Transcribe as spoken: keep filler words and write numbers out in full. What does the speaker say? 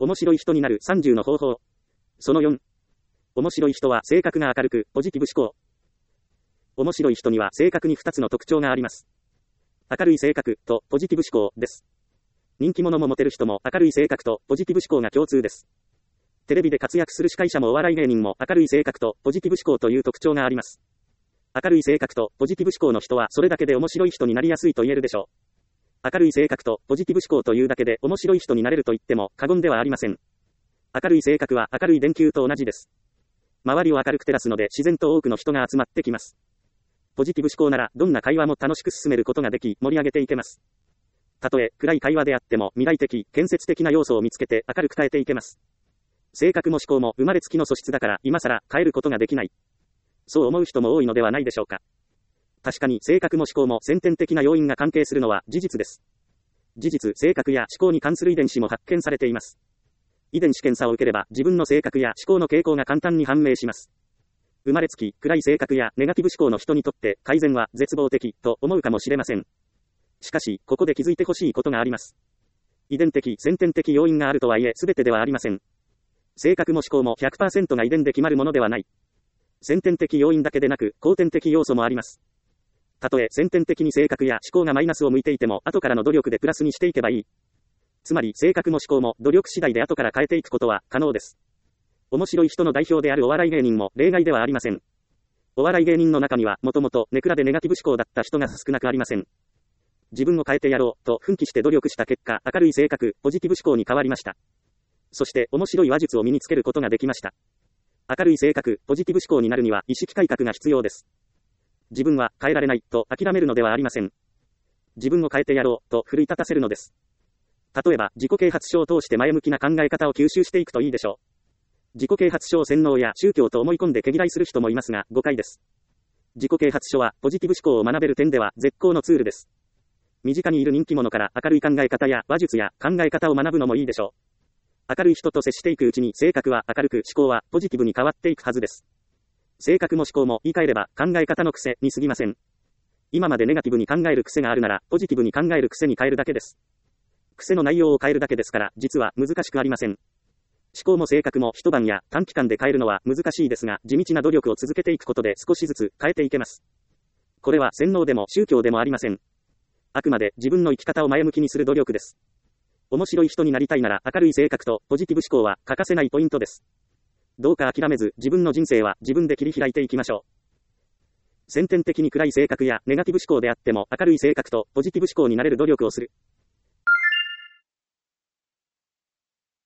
面白い人になるさんじゅうの方法。そのよん。面白い人は性格が明るく、ポジティブ思考。面白い人には正確にふたつの特徴があります。明るい性格とポジティブ思考です。人気者もモテる人も明るい性格とポジティブ思考が共通です。テレビで活躍する司会者もお笑い芸人も明るい性格とポジティブ思考という特徴があります。明るい性格とポジティブ思考の人はそれだけで面白い人になりやすいと言えるでしょう。明るい性格とポジティブ思考というだけで面白い人になれると言っても過言ではありません。明るい性格は明るい電球と同じです。周りを明るく照らすので自然と多くの人が集まってきます。ポジティブ思考ならどんな会話も楽しく進めることができ盛り上げていけます。たとえ暗い会話であっても未来的、建設的な要素を見つけて明るく変えていけます。性格も思考も生まれつきの素質だから今更変えることができない。そう思う人も多いのではないでしょうか。確かに性格も思考も先天的な要因が関係するのは事実です。事実、性格や思考に関する遺伝子も発見されています。遺伝子検査を受ければ自分の性格や思考の傾向が簡単に判明します。生まれつき暗い性格やネガティブ思考の人にとって改善は絶望的と思うかもしれません。しかし、ここで気づいてほしいことがあります。遺伝的、先天的要因があるとはいえ全てではありません。性格も思考も ひゃくパーセント が遺伝で決まるものではない。先天的要因だけでなく後天的要素もあります。たとえ先天的に性格や思考がマイナスを向いていても後からの努力でプラスにしていけばいい。つまり性格も思考も努力次第で後から変えていくことは可能です。面白い人の代表であるお笑い芸人も例外ではありません。お笑い芸人の中にはもともとネクラでネガティブ思考だった人が少なくありません。自分を変えてやろうと奮起して努力した結果、明るい性格、ポジティブ思考に変わりました。そして面白い話術を身につけることができました。明るい性格、ポジティブ思考になるには意識改革が必要です。自分は変えられないと諦めるのではありません。自分を変えてやろうと奮い立たせるのです。例えば、自己啓発書を通して前向きな考え方を吸収していくといいでしょう。自己啓発書を洗脳や宗教と思い込んで毛嫌いする人もいますが、誤解です。自己啓発書は、ポジティブ思考を学べる点では絶好のツールです。身近にいる人気者から明るい考え方や話術や考え方を学ぶのもいいでしょう。明るい人と接していくうちに性格は明るく思考はポジティブに変わっていくはずです。性格も思考も言い換えれば考え方の癖に過ぎません。今までネガティブに考える癖があるならポジティブに考える癖に変えるだけです。癖の内容を変えるだけですから、実は難しくありません。思考も性格も一晩や短期間で変えるのは難しいですが、地道な努力を続けていくことで少しずつ変えていけます。これは洗脳でも宗教でもありません。あくまで自分の生き方を前向きにする努力です。面白い人になりたいなら明るい性格とポジティブ思考は欠かせないポイントです。どうか諦めず自分の人生は自分で切り開いていきましょう。先天的に暗い性格やネガティブ思考であっても明るい性格とポジティブ思考になれる努力をする。